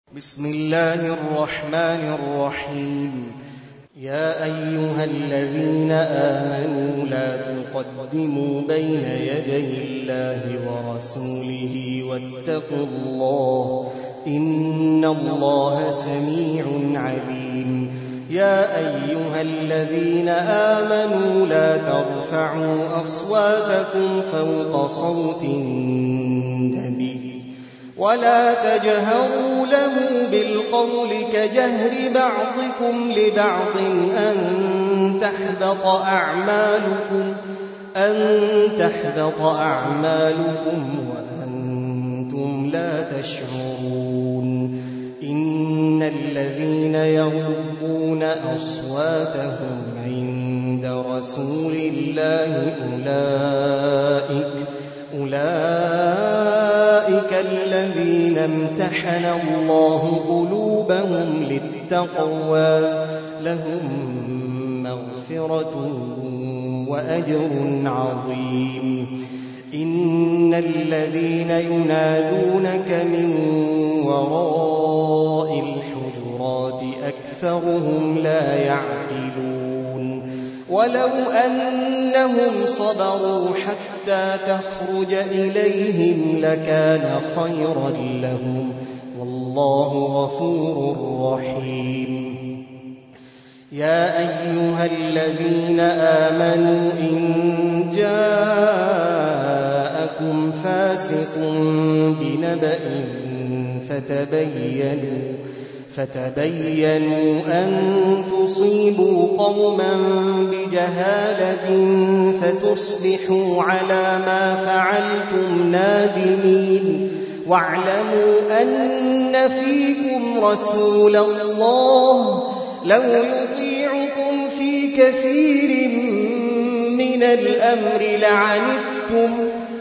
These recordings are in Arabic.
بسم الله الرحمن الرحيم. يا أيها الذين آمنوا لا تقدموا بين يدي الله ورسوله واتقوا الله إن الله سميع عليم. يا أيها الذين آمنوا لا ترفعوا أصواتكم فوق صوت النبي ولا تجهروا له بالقول كجهر بعضكم لبعض أن تحبط أعمالكم وأنتم لا تشعرون. إن الذين يغضون أصواتهم عند رسول الله أولئك الذين امتحن الله قلوبهم للتقوى لهم مغفرة وأجر عظيم. إن الذين ينادونك من وراء الحجرات أكثرهم لا يعقلون. ولو أنهم صبروا حتى تخرج إليهم لكان خيرا لهم والله غفور رحيم. يا أيها الذين آمنوا إن جاءكم فاسق بنبأ فتبينوا أن تصيبوا قوما بجهالة فتصبحوا على ما فعلتم نادمين. واعلموا أن فيكم رسول الله لو يطيعكم في كثير من الأمر لعنتم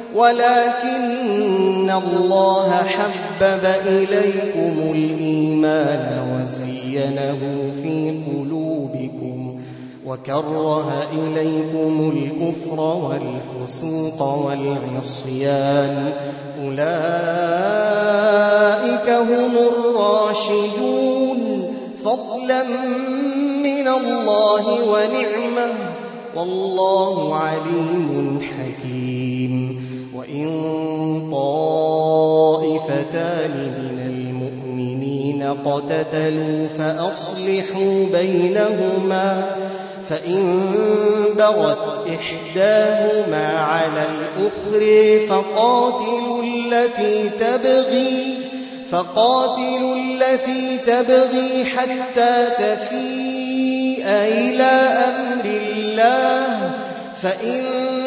ولكن الله حبب إليكم الإيمان وزينه في قلوبكم وكره إليكم الكفر والفسوق والعصيان أولئك هم الراشدون فضلا من الله ونعمة والله عليم حكيم. وإن طائفتان من المؤمنين اقتتلوا فأصلحوا بينهما فإن بغت إحداهما على الأخرى فقاتلوا التي تبغي حتى تفيء إلى أمر الله فإن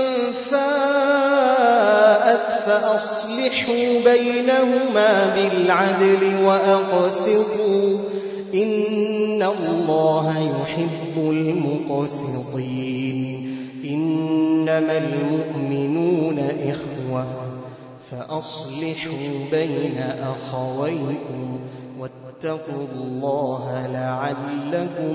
فاءت فأصلحوا بينهما بالعدل وأقسطوا إن الله يحب المقسطين. إنما المؤمنون إخوة فأصلحوا بين أخويكم واتقوا الله لعلكم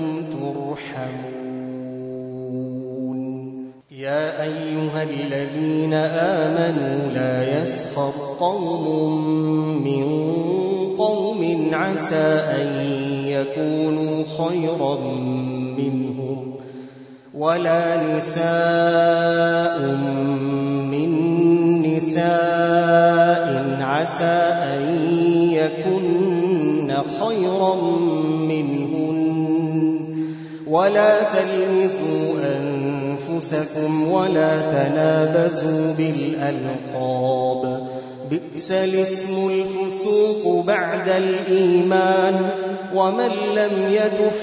ترحمون. يا أيها الذين آمنوا لا يسخر قوم من قوم عسى أن يكونوا خيرا منهم ولا نساء من نساء عسى أن يكن خيرا منهن ولا تلمزوا أنفسكم ولا تنابزوا بالألقاب بئس الاسم الفسوق بعد الإيمان ومن لم يتب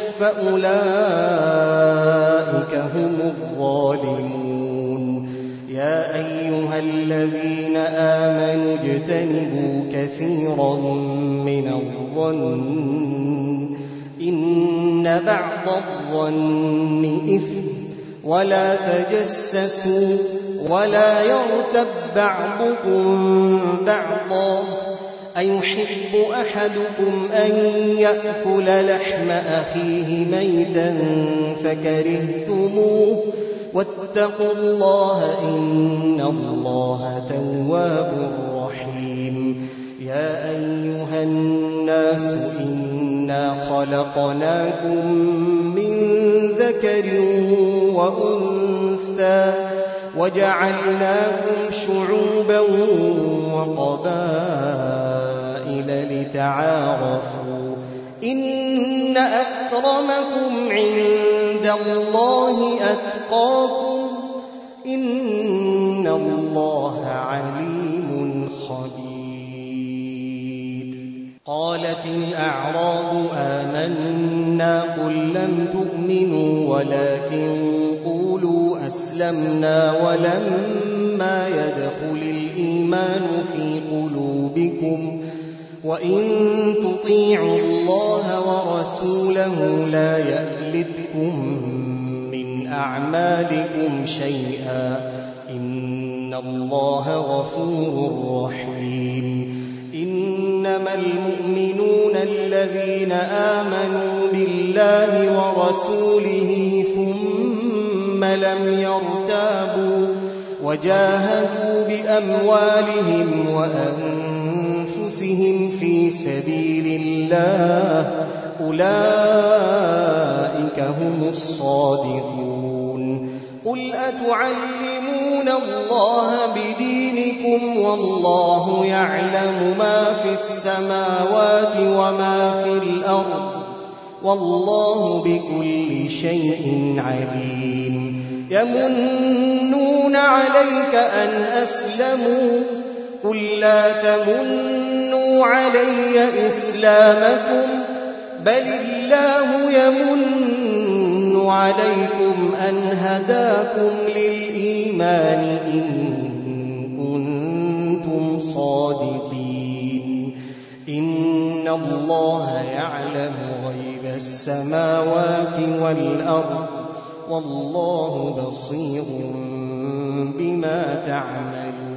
فأولئك هم الظالمون. يا أيها الذين آمنوا اجتنبوا كثيرا من الظن إن بعض الظن إثم ولا تجسسوا ولا يغتب بعضكم بعضا أيحب أحدكم أن يأكل لحم أخيه ميتا فكرهتموه واتقوا الله إن الله تواب رحيم. يا أيها الناس الناس إنا خلقناكم من ذكر وأنثى وجعلناكم شعوبا وقبائل لتعارفوا إن أكرمكم عند الله أتقاكم إن الله عليم خبير. قالت الأعراب آمنا قل لم تؤمنوا ولكن قولوا أسلمنا ولما يدخل الإيمان في قلوبكم وإن تطيعوا الله ورسوله لا يألتكم من أعمالكم شيئا إن الله غفور رحيم. إنما المؤمنون الذين آمنوا بالله ورسوله ثم لم يرتابوا وجاهدوا بأموالهم وأنفسهم في سبيل الله أولئك هم الصادقون. قل أتعلمون الله بدينكم والله يعلم ما في السماوات وما في الأرض والله بكل شيء عليم. يمنون عليك أن أسلموا قل لا تمنوا علي إسلامكم بل الله يمن عليكم أن هداكم للإيمان إن كنتم صادقين. إن الله يعلم غيب السماوات والأرض والله بصير بما تعملون.